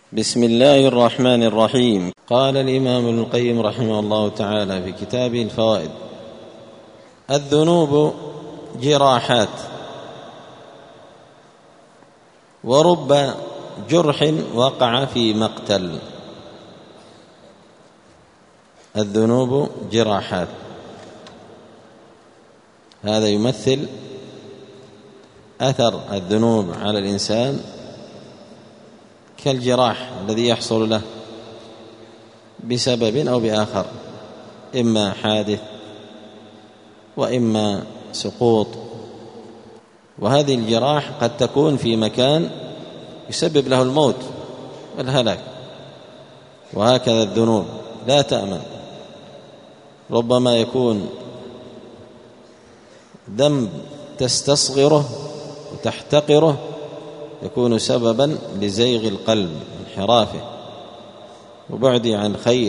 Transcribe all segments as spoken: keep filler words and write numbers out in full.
بسم الله الرحمن الرحيم. قال الإمام ابن القيم رحمه الله تعالى في كتابه الفوائد: الذنوب جراحات، ورب جرح وقع في مقتل. الذنوب جراحات، هذا يمثل أثر الذنوب على الإنسان كالجراح الذي يحصل له بسبب أو بآخر، إما حادث وإما سقوط، وهذه الجراح قد تكون في مكان يسبب له الموت والهلاك. وهكذا الذنوب لا تأمن، ربما يكون ذنب تستصغره وتحتقره يكون سببا لزيغ القلب وانحرافه وبعده عن خير،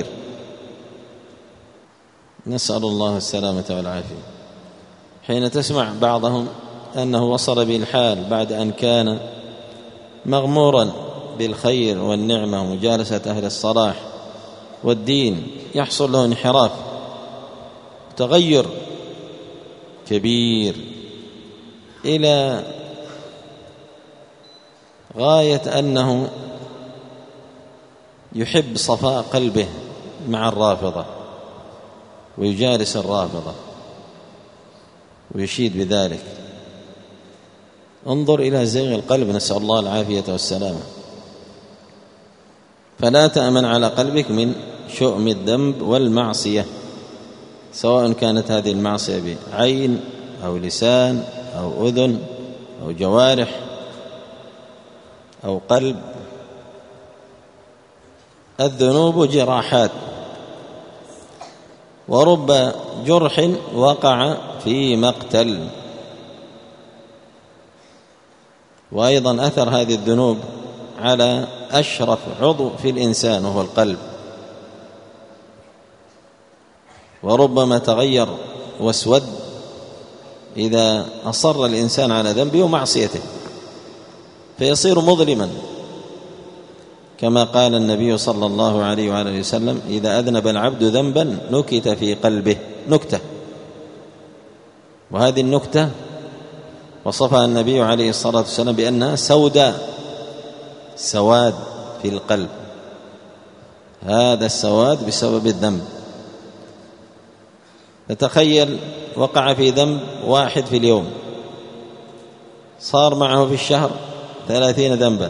نسأل الله السلامة والعافية. حين تسمع بعضهم أنه وصل به الحال بعد أن كان مغمورا بالخير والنعمة ومجالسة أهل الصلاح والدين، يحصل له انحراف، تغير كبير إلى غاية أنه يحب صفاء قلبه مع الرافضة ويجالس الرافضة ويشيد بذلك. انظر إلى زيغ القلب، نسأل الله العافية والسلامة. فلا تأمن على قلبك من شؤم الذنب والمعصية، سواء كانت هذه المعصية بعين أو لسان أو أذن أو جوارح أو قلب. الذنوب جراحات، ورب جرح وقع في مقتل. وأيضا أثر هذه الذنوب على أشرف عضو في الإنسان وهو القلب، وربما تغير واسود إذا أصر الإنسان على ذنبه ومعصيته فيصير مظلما، كما قال النبي صلى الله عليه وآله وسلم: إذا أذنب العبد ذنبا نكت في قلبه نكتة. وهذه النكتة وصفها النبي عليه الصلاة والسلام بأنها سوداء، سواد في القلب. هذا السواد بسبب الذنب. تتخيل وقع في ذنب واحد في اليوم، صار معه في الشهر ثلاثين ذنبا،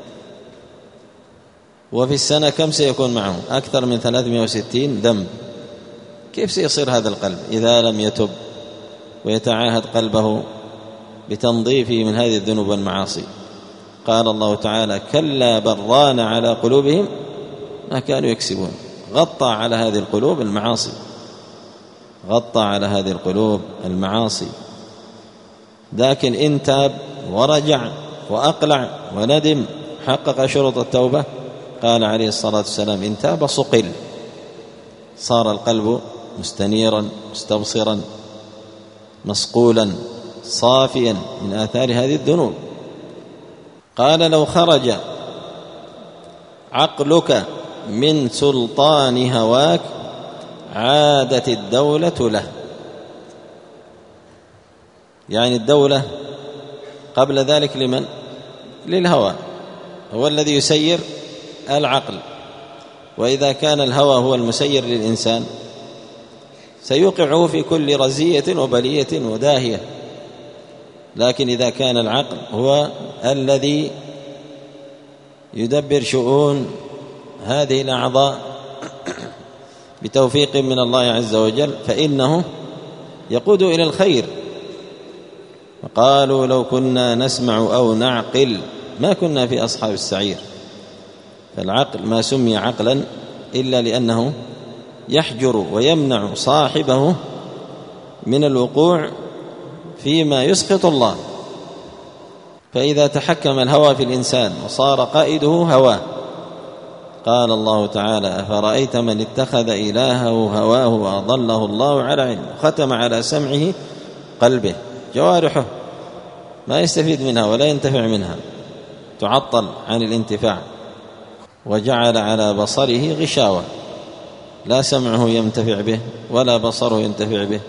وفي السنة كم سيكون معه؟ أكثر من ثلاثمائة وستين ذنب. كيف سيصير هذا القلب إذا لم يتب ويتعاهد قلبه بتنظيفه من هذه الذنوب والمعاصي؟ قال الله تعالى: كلا بران على قلوبهم ما كانوا يكسبون. غطى على هذه القلوب المعاصي، غطى على هذه القلوب المعاصي. لكن إن تاب ورجع وأقلع وندم حقق شروط التوبة، قال عليه الصلاة والسلام: إن تاب صقل، صار القلب مستنيرا مستبصرا مصقولا صافيا من آثار هذه الذنوب. قال: لو خرج عقلك من سلطان هواك عادت الدولة له. يعني الدولة قبل ذلك لمن؟ للهوى، هو الذي يسير العقل. وإذا كان الهوى هو المسير للإنسان سيوقعه في كل رزية وبلية وداهية. لكن إذا كان العقل هو الذي يدبر شؤون هذه الأعضاء بتوفيق من الله عز وجل فإنه يقود إلى الخير. وقالوا: لو كنا نسمع أو نعقل ما كنا في أصحاب السعير. فالعقل ما سمي عقلا إلا لأنه يحجر ويمنع صاحبه من الوقوع فيما يسخط الله. فإذا تحكم الهوى في الإنسان وصار قائده هواه، قال الله تعالى: أفرأيت من اتخذ إلهه هواه وأضله الله على علم، ختم على سمعه قلبه، جوارحه ما يستفيد منها ولا ينتفع منها، تعطل عن الانتفاع. وجعل على بصره غشاوة، لا سمعه ينتفع به ولا بصره ينتفع به.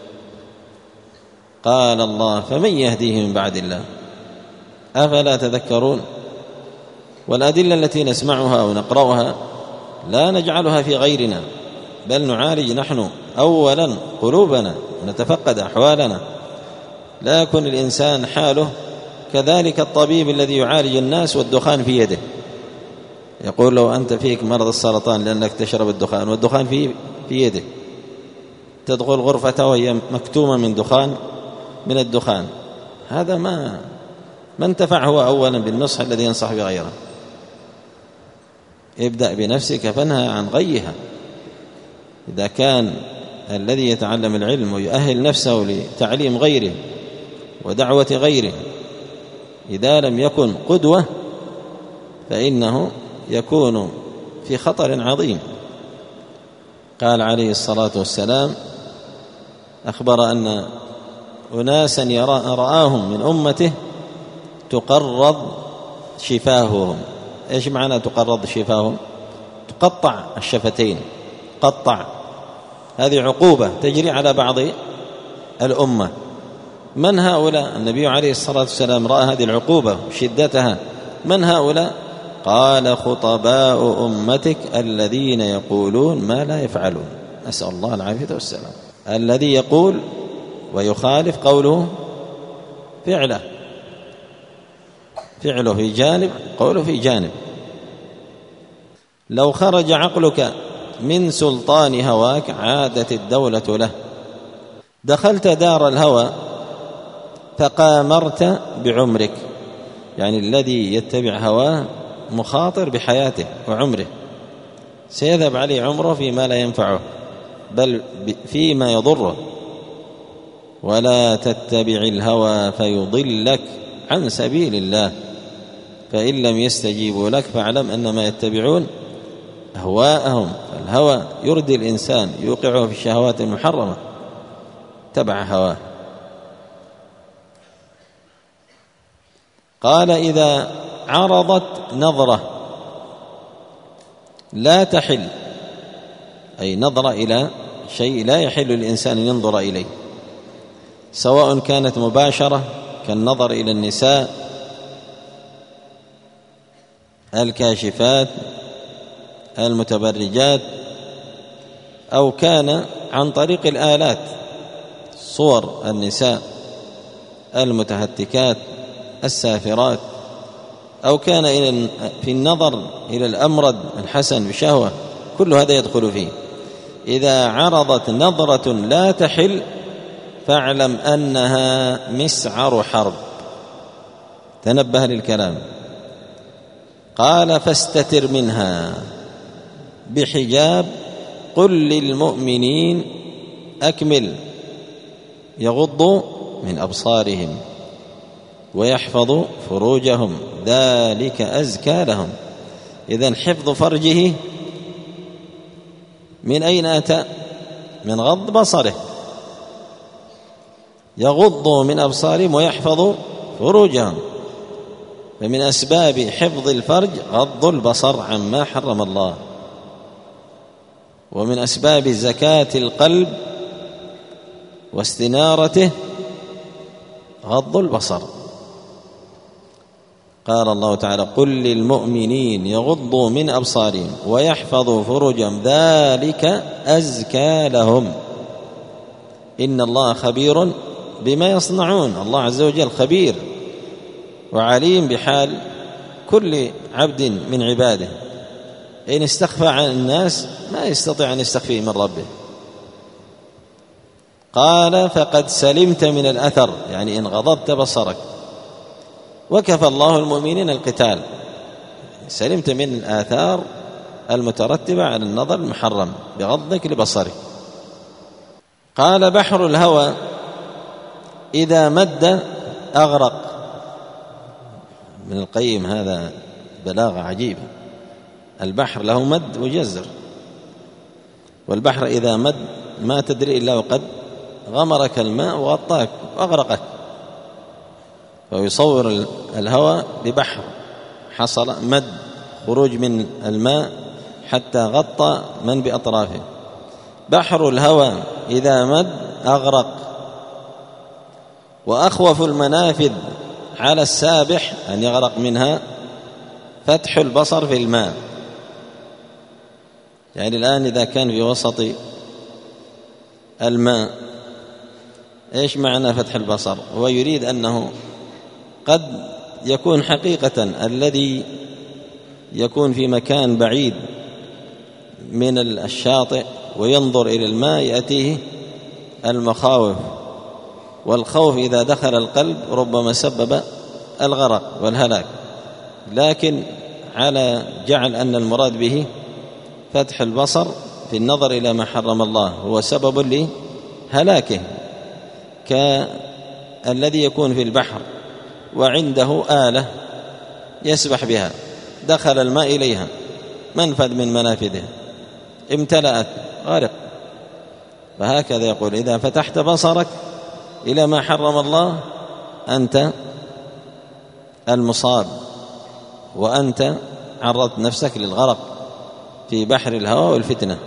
قال الله: فمن يهديه من بعد الله أفلا تذكرون؟ والأدلة التي نسمعها ونقرأها لا نجعلها في غيرنا، بل نعالج نحن أولا قلوبنا ونتفقد أحوالنا. لا يكون الإنسان حاله كذلك الطبيب الذي يعالج الناس والدخان في يده، يقول لو أنت فيك مرض السرطان لأنك تشرب الدخان، والدخان في في يده، تدخل غرفته وهي مكتومة من دخان من الدخان. هذا ما ما انتفع هو أولا بالنصح الذي ينصح بغيره. ابدأ بنفسك فانهى عن غيها. إذا كان الذي يتعلم العلم ويؤهل نفسه لتعليم غيره ودعوة غيره إذا لم يكن قدوة فإنه يكون في خطر عظيم. قال عليه الصلاة والسلام، أخبر أن أناسا رآهم من أمته تقرض شفاههم. إيش معنى تقرض شفاههم؟ تقطع الشفتين، قطع. هذه عقوبة تجري على بعض الأمة. من هؤلاء؟ النبي عليه الصلاة والسلام رأى هذه العقوبة وشدتها. من هؤلاء؟ قال: خطباء أمتك الذين يقولون ما لا يفعلون. نسأل الله العافية والسلام. الذي يقول ويخالف قوله فعله، فعله في جانب قوله في جانب. لو خرج عقلك من سلطان هواك عادت الدولة له. دخلت دار الهوى فقامرت بعمرك، يعني الذي يتبع هواه مخاطر بحياته وعمره، سيذهب عليه عمره فيما لا ينفعه بل فيما يضره. ولا تتبع الهوى فيضلك عن سبيل الله، فإن لم يستجيبوا لك فاعلم أنما يتبعون أهواءهم. الهوى يردي الإنسان، يوقعه في الشهوات المحرمة، تبع هواه. قال: إذا عرضت نظرة لا تحل، أي نظرة إلى شيء لا يحل الإنسان أن ينظر إليه، سواء كانت مباشرة كالنظر إلى النساء الكاشفات المتبرجات، أو كان عن طريق الآلات، صور النساء المتهتكات السافرات، أو كان في النظر إلى الأمرد الحسن بشهوة، كل هذا يدخل فيه. إذا عرضت نظرة لا تحل فاعلم أنها مسعر حرب. تنبه للكلام. قال: فاستتر منها بحجاب. قل للمؤمنين أكمل يغضوا من أبصارهم ويحفظوا فروجهم ذلك أزكى لهم. إذن حفظ فرجه من أين أتى؟ من غض بصره. يغضوا من أبصارهم ويحفظوا فروجهم، فمن أسباب حفظ الفرج غض البصر عما حرم الله، ومن أسباب زكاة القلب واستنارته غض البصر. قال الله تعالى: قل للمؤمنين يغضوا من أبصارهم ويحفظوا فروجهم ذلك أزكى لهم إن الله خبير بما يصنعون. الله عز وجل خبير وعليم بحال كل عبد من عباده. إن استخفى عن الناس ما يستطيع أن يستخفي من ربه. قال: فقد سلمت من الأثر، يعني إن غضضت بصرك وكفى الله المؤمنين القتال، سلمت من الآثار المترتبة على النظر المحرم بغضك لبصرك. قال: بحر الهوى إذا مد أغرق. من القيم هذا بلاغة عجيبة. البحر له مد وجزر، والبحر إذا مد ما تدري إلا وقد غمرك الماء وغطاك وأغرقك. فيصور الهوى ببحر حصل مد خروج من الماء حتى غطى من بأطرافه. بحر الهوى إذا مد أغرق. وأخوف المنافذ على السابح أن يغرق منها فتح البصر في الماء. يعني الآن إذا كان في وسط الماء إيش معنى فتح البصر؟ هو يريد أنه قد يكون حقيقة الذي يكون في مكان بعيد من الشاطئ وينظر إلى الماء يأتيه المخاوف، والخوف إذا دخل القلب ربما سبب الغرق والهلاك، لكن على جعل أن المراد به فتح البصر في النظر إلى ما حرم الله هو سبب لهلاكه، كالذي يكون في البحر وعنده آلة يسبح بها، دخل الماء إليها منفذ من منافذها امتلأت غرق. فهكذا يقول إذا فتحت بصرك إلى ما حرم الله أنت المصاب، وأنت عرضت نفسك للغرق في بحر الهوى والفتنة.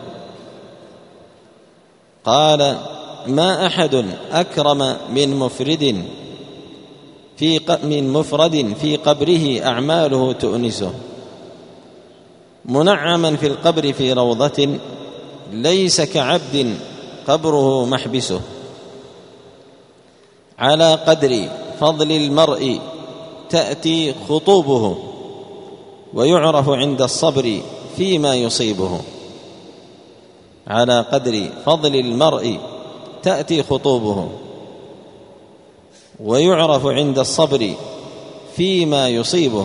قال ما أحد أكرم من مفرد في من مفرد في قبره أعماله تؤنسه، منعما في القبر في روضة ليس كعبد قبره محبسه. على قدر فضل المرء تأتي خطوبه، ويعرف عند الصبر فيما يصيبه. على قدر فضل المرء تأتي خطوبه، ويعرف عند الصبر فيما يصيبه.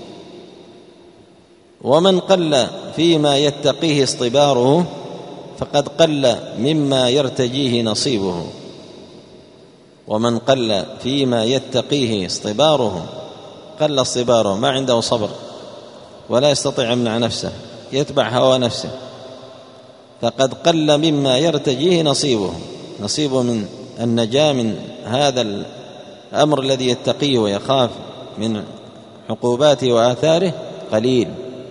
ومن قل فيما يتقيه اصطباره فقد قل مما يرتجيه نصيبه. ومن قل فيما يتقيه اصطباره، قل اصطباره، ما عنده صبر ولا يستطيع يمنع نفسه، يتبع هوى نفسه، فقد قل مما يرتجيه نصيبه، نصيبه من النجاة من هذا الأمر الذي يتقيه ويخاف من عقوباته وآثاره قليل.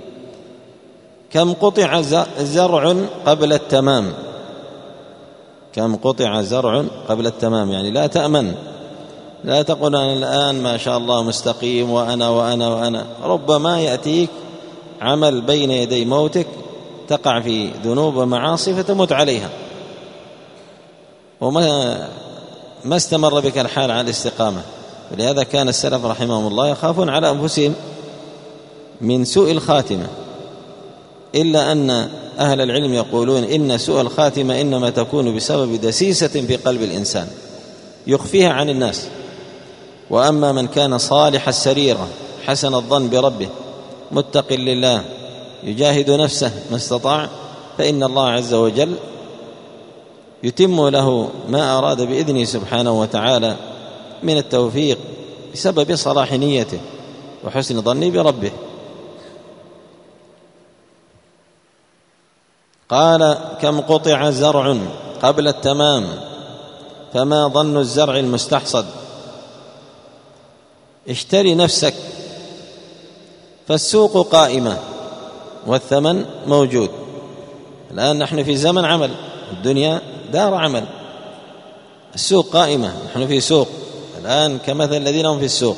كم قطع زرع قبل التمام، كم قطع زرع قبل التمام، يعني لا تأمن، لا تقول أنا الآن ما شاء الله مستقيم وأنا وأنا وأنا، ربما يأتيك عمل بين يدي موتك تقع في ذنوب ومعاصي فتموت عليها، وما ما استمر بك الحال على الاستقامة. ولهذا كان السلف رحمهم الله يخافون على أنفسهم من سوء الخاتمة، إلا أن أهل العلم يقولون إن سوء الخاتمة إنما تكون بسبب دسيسة في قلب الإنسان يخفيها عن الناس. وأما من كان صالح السريرة حسن الظن بربه متق لله يجاهد نفسه ما استطاع، فإن الله عز وجل يتم له ما أراد بإذنه سبحانه وتعالى من التوفيق بسبب صلاح نيته وحسن ظنه بربه. قال كم قطع زرع قبل التمام فما ظن الزرع المستحصد. اشتري نفسك، فالسوق قائمة والثمن موجود. الآن نحن في زمن عمل، الدنيا دار عمل، السوق قائمة، نحن في سوق الآن كمثل الذين هم في السوق.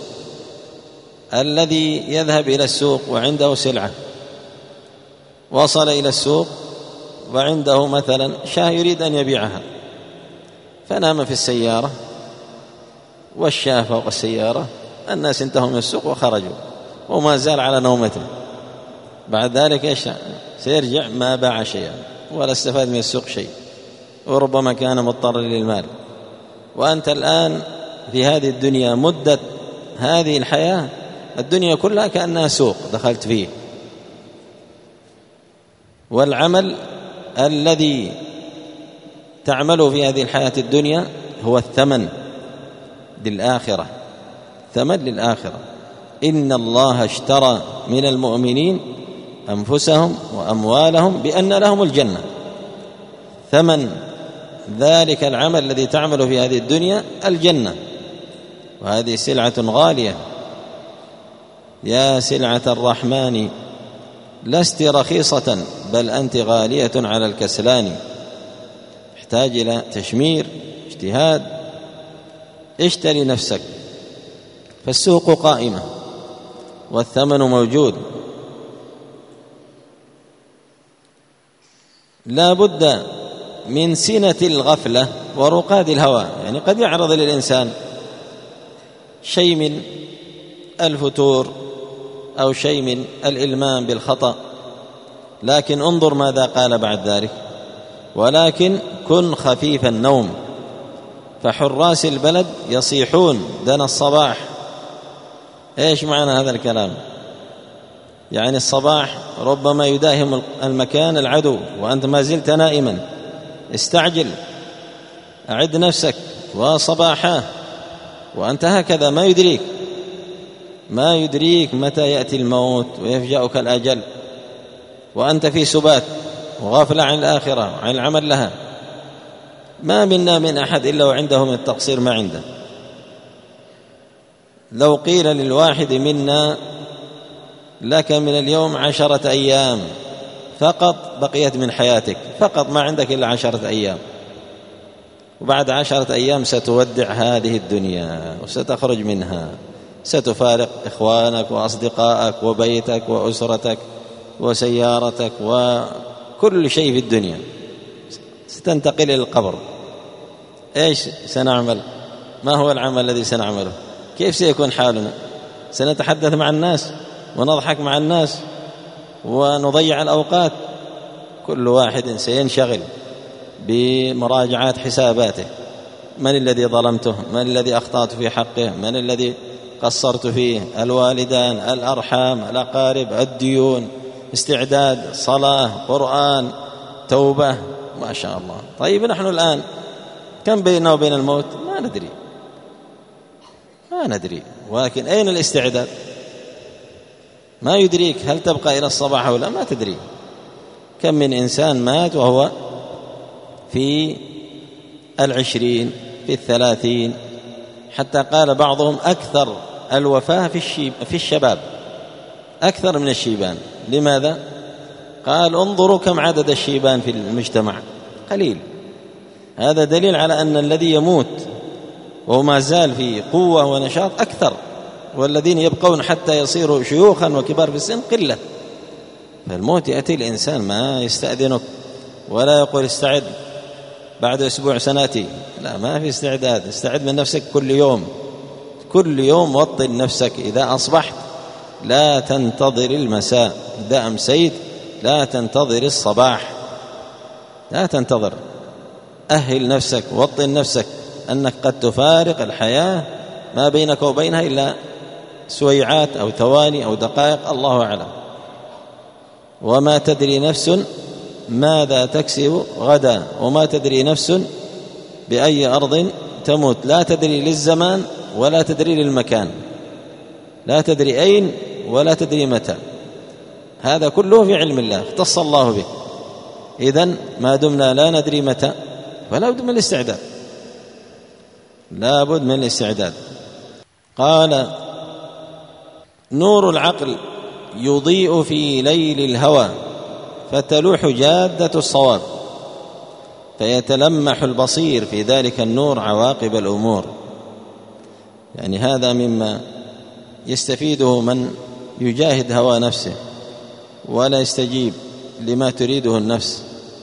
الذي يذهب إلى السوق وعنده سلعة، وصل إلى السوق وعنده مثلا شاة يريد أن يبيعها، فنام في السيارة والشاة فوق السيارة، الناس انتهوا من السوق وخرجوا وما زال على نومته. بعد ذلك إيش سيرجع؟ ما باع شيئا ولا استفاد من السوق شيء، وربما كان مضطرا للمال. وأنت الآن في هذه الدنيا مدة هذه الحياة، الدنيا كلها كأنها سوق دخلت فيه. والعمل الذي تعمله في هذه الحياة الدنيا هو الثمن للآخرة، ثمن للآخرة. إن الله اشترى من المؤمنين أنفسهم وأموالهم بأن لهم الجنة. ثمن ذلك العمل الذي تعمل في هذه الدنيا الجنة، وهذه سلعة غالية. يا سلعة الرحمن لست رخيصة بل أنت غالية على الكسلان. يحتاج إلى تشمير، اجتهاد. اشتري نفسك، فالسوق قائمة والثمن موجود. لا بد من سنة الغفلة ورقاد الهوى. يعني قد يعرض للإنسان شيء من الفتور أو شيء من الإلمام بالخطأ، لكن انظر ماذا قال بعد ذلك: ولكن كن خفيف النوم فحراس البلد يصيحون دنا الصباح. ايش معنى هذا الكلام؟ يعني الصباح ربما يداهم المكان العدو وأنت ما زلت نائما. استعجل، أعد نفسك وصباحاه، وأنت هكذا ما يدريك ما يدريك متى يأتي الموت ويفجأك الأجل وأنت في سبات وغافل عن الآخرة وعن العمل لها. ما منا من أحد إلا وعنده من التقصير ما عنده. لو قيل للواحد منا لك من اليوم عشرة أيام فقط بقيت من حياتك، فقط ما عندك إلا عشرة أيام، وبعد عشرة أيام ستودع هذه الدنيا وستخرج منها، ستفارق إخوانك وأصدقائك وبيتك وأسرتك وسيارتك وكل شيء في الدنيا، ستنتقل إلى القبر. إيش سنعمل؟ ما هو العمل الذي سنعمله؟ كيف سيكون حالنا؟ سنتحدث مع الناس ونضحك مع الناس ونضيع الأوقات؟ كل واحد سينشغل بمراجعة حساباته: من الذي ظلمته؟ من الذي أخطأت في حقه؟ من الذي قصرت فيه؟ الوالدان، الأرحام، الأقارب، الديون، استعداد، صلاة، قرآن، توبة، ما شاء الله. طيب نحن الآن كم بيننا وبين الموت؟ ما ندري ما ندري ولكن أين الاستعداد؟ ما يدريك هل تبقى إلى الصباح أو لا، ما تدري. كم من إنسان مات وهو في العشرين، في الثلاثين، حتى قال بعضهم أكثر الوفاة في, الشيب في الشباب أكثر من الشيبان. لماذا؟ قال انظروا كم عدد الشيبان في المجتمع، قليل. هذا دليل على أن الذي يموت وهو ما زال في قوة ونشاط أكثر، والذين يبقون حتى يصيروا شيوخا وكبار في السن قلة. فالموت يأتي الإنسان ما يستأذنك ولا يقول استعد بعد أسبوع سناتي، لا، ما في استعداد. استعد من نفسك كل يوم، كل يوم وطن نفسك. إذا أصبحت لا تنتظر المساء، إذا أمسيت لا تنتظر الصباح، لا تنتظر. أهل نفسك، وطن نفسك أنك قد تفارق الحياة ما بينك وبينها إلا سويعات أو ثواني أو دقائق، الله أعلم. وما تدري نفس ماذا تكسب غدا، وما تدري نفس بأي أرض تموت. لا تدري للزمان ولا تدري للمكان، لا تدري أين ولا تدري متى. هذا كله في علم الله، اختص الله به. إذن ما دمنا لا ندري متى فلا بد من الاستعداد، لا بد من الاستعداد. قال: نور العقل يضيء في ليل الهوى فتلوح جادة الصواب، فيتلمح البصير في ذلك النور عواقب الأمور. يعني هذا مما يستفيده من يجاهد هوى نفسه ولا يستجيب لما تريده النفس،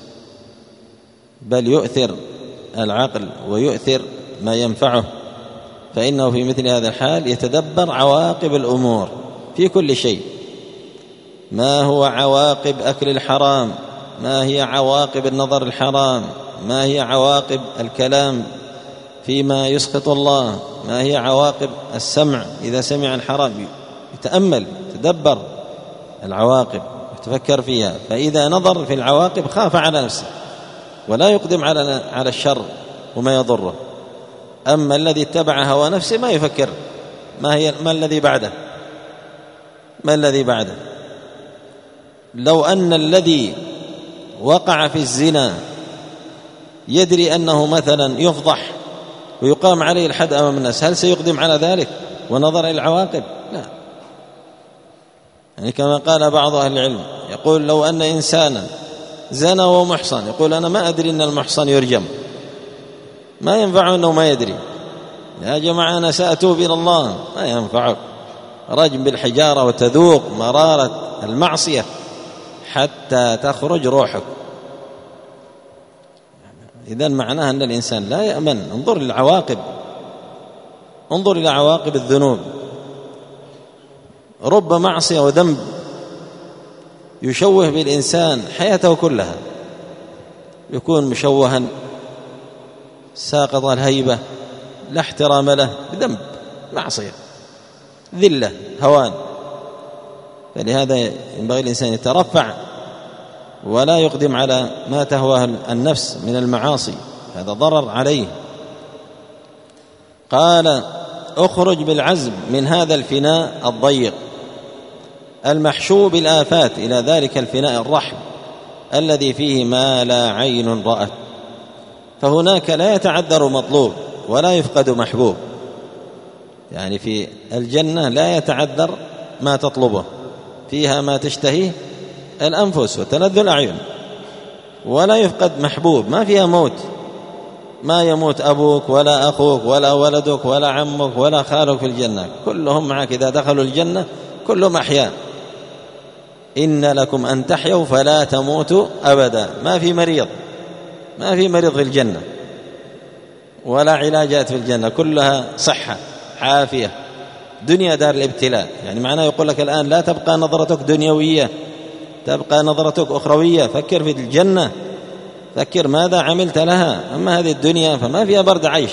بل يؤثر العقل ويؤثر ما ينفعه، فإنه في مثل هذا الحال يتدبر عواقب الأمور في كل شيء. ما هو عواقب أكل الحرام؟ ما هي عواقب النظر الحرام؟ ما هي عواقب الكلام فيما يسخط الله؟ ما هي عواقب السمع إذا سمع الحرام؟ يتأمل، يتدبر العواقب، يتفكر فيها. فإذا نظر في العواقب خاف على نفسه ولا يقدم على على الشر وما يضره. أما الذي اتبع هوى نفسه ما يفكر ما هي ما الذي بعده، ما الذي بعده. لو أن الذي وقع في الزنا يدري أنه مثلا يفضح ويقام عليه الحد أمام الناس، هل سيقدم على ذلك ونظر إلى العواقب؟ لا. يعني كما قال بعض أهل العلم، يقول لو أن إنسانا زنى وهو محصن، يقول أنا ما أدري أن المحصن يرجم، ما ينفع أنه ما يدري. يا جماعة أنا سأتوب إلى الله، ما ينفعك رجم بالحجارة وتذوق مرارة المعصية حتى تخرج روحك. إذن معناها أن الإنسان لا يأمن. انظر للعواقب، انظر إلى عواقب الذنوب. رب معصية وذنب يشوه بالإنسان حياته كلها، يكون مشوها ساقط الهيبة، لا احترام له، بذنب معصية ذلة هوان. فلهذا ينبغي الإنسان يترفع ولا يقدم على ما تهواه النفس من المعاصي، هذا ضرر عليه. قال اخرج بالعزم من هذا الفناء الضيق المحشو بالآفات إلى ذلك الفناء الرحب الذي فيه ما لا عين رأت. فهناك لا يتعذر مطلوب ولا يفقد محبوب، يعني في الجنة لا يتعذر ما تطلبه، فيها ما تشتهيه الأنفس وتلذ الأعين، ولا يفقد محبوب، ما فيها موت، ما يموت أبوك ولا أخوك ولا ولدك ولا عمك ولا خالك في الجنة، كلهم معك إذا دخلوا الجنة كلهم أحياء. إن لكم أن تحيوا فلا تموتوا أبدا، ما في مريض، ما في مريض في الجنة ولا علاجات في الجنة، كلها صحة عافية. دنيا دار الابتلاء، يعني معناه يقول لك الآن لا تبقى نظرتك دنيوية، تبقى نظرتك أخروية، فكر في الجنة، فكر ماذا عملت لها. أما هذه الدنيا فما فيها برد عيش،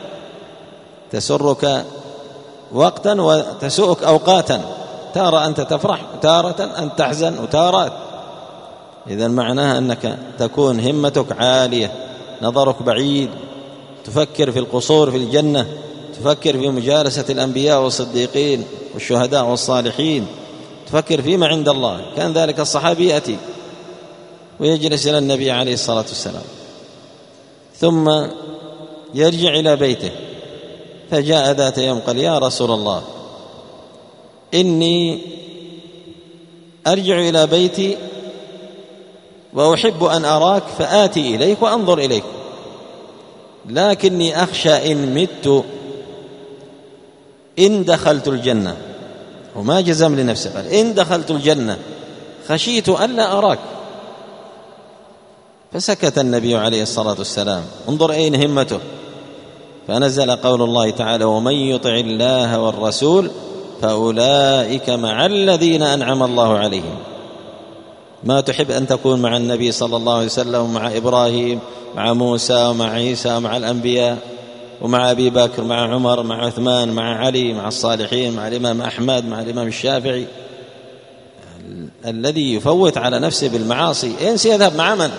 تسرك وقتا وتسوءك أوقاتا، تارة أنت تفرح وتارة أنت تحزن وتارة. إذن معناها أنك تكون همتك عالية، نظرك بعيد، تفكر في القصور في الجنة، تفكر في مجالسة الأنبياء والصديقين والشهداء والصالحين، تفكر فيما عند الله. كان ذلك الصحابي يأتي ويجلس إلى النبي عليه الصلاة والسلام ثم يرجع إلى بيته، فجاء ذات يوم قال يا رسول الله إني أرجع إلى بيتي وأحب أن أراك فآتي إليك وأنظر إليك، لكني أخشى إن مت إن دخلت الجنة، وما جزم لنفسه، قال إن دخلت الجنة خشيت ألا أراك. فسكت النبي عليه الصلاة والسلام. انظر أين همته. فنزل قول الله تعالى ومن يطع الله والرسول فأولئك مع الذين أنعم الله عليهم. ما تحب أن تكون مع النبي صلى الله عليه وسلم ومع إبراهيم مع موسى ومع عيسى ومع الأنبياء ومع أبي بكر مع عمر مع عثمان مع علي مع الصالحين مع الإمام أحمد مع الإمام الشافعي. الذي يفوت على نفسه بالمعاصي أين سيذهب مع من؟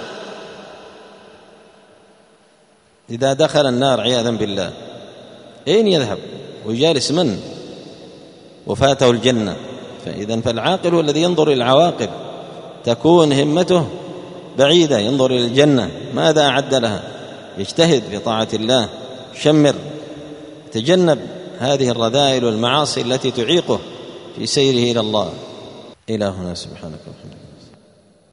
إذا دخل النار عياذا بالله أين يذهب ويجالس من وفاته الجنة؟ فإذا فالعاقل هو الذي ينظر إلى العواقب، تكون همته بعيدة، ينظر إلى الجنة ماذا أعد لها، يجتهد في طاعة الله، شمر، تجنب هذه الرذائل والمعاصي التي تعيقه في سيره إلى الله. إلهنا سبحانك وبحمدك.